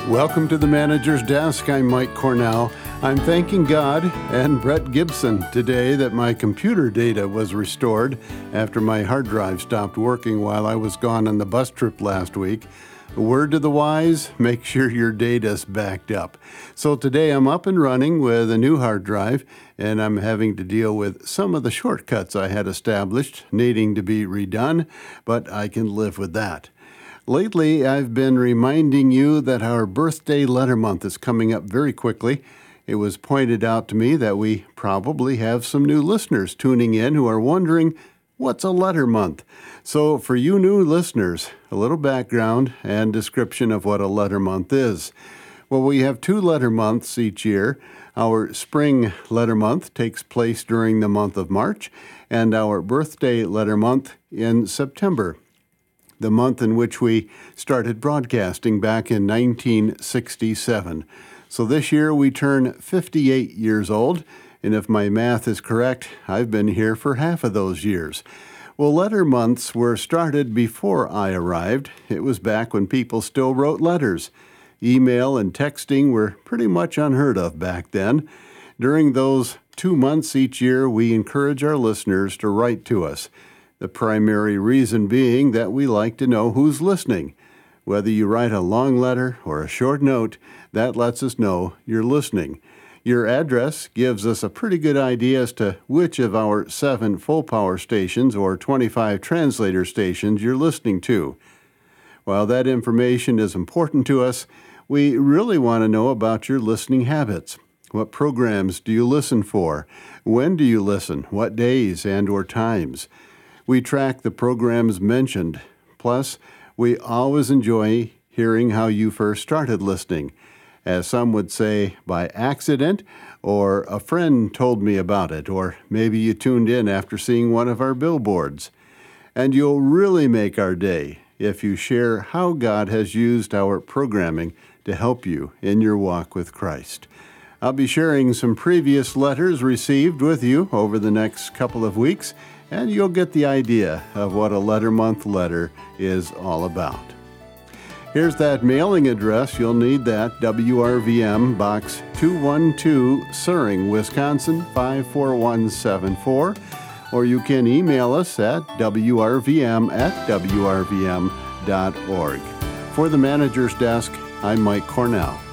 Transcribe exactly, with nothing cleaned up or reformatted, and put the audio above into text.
Welcome to the Manager's Desk. I'm Mike Cornell. I'm thanking God and Brett Gibson today that my computer data was restored after my hard drive stopped working while I was gone on the bus trip last week. A word to the wise, make sure your data's backed up. So today I'm up and running with a new hard drive, and I'm having to deal with some of the shortcuts I had established needing to be redone, but I can live with that. Lately, I've been reminding you that our birthday letter month is coming up very quickly. It was pointed out to me that we probably have some new listeners tuning in who are wondering, what's a letter month? So for you new listeners, a little background and description of what a letter month is. Well, we have two letter months each year. Our spring letter month takes place during the month of March, and our birthday letter month in September, the month in which we started broadcasting back in nineteen sixty-seven. So this year we turn fifty-eight years old, and if my math is correct, I've been here for half of those years. Well, letter months were started before I arrived. It was back when people still wrote letters. Email and texting were pretty much unheard of back then. During those two months each year, we encourage our listeners to write to us. The primary reason being that we like to know who's listening. Whether you write a long letter or a short note, that lets us know you're listening. Your address gives us a pretty good idea as to which of our seven full power stations or twenty-five translator stations you're listening to. While that information is important to us, we really want to know about your listening habits. What programs do you listen for? When do you listen? What days and or times? We track the programs mentioned. Plus, we always enjoy hearing how you first started listening. As some would say, by accident, or a friend told me about it, or maybe you tuned in after seeing one of our billboards. And you'll really make our day if you share how God has used our programming to help you in your walk with Christ. I'll be sharing some previous letters received with you over the next couple of weeks, and you'll get the idea of what a letter month letter is all about. Here's that mailing address. You'll need that, W R V M, Box two one two, Suring, Wisconsin, five four one seven four. Or you can email us at W R V M at W R V M dot org. For the Manager's Desk, I'm Mike Cornell.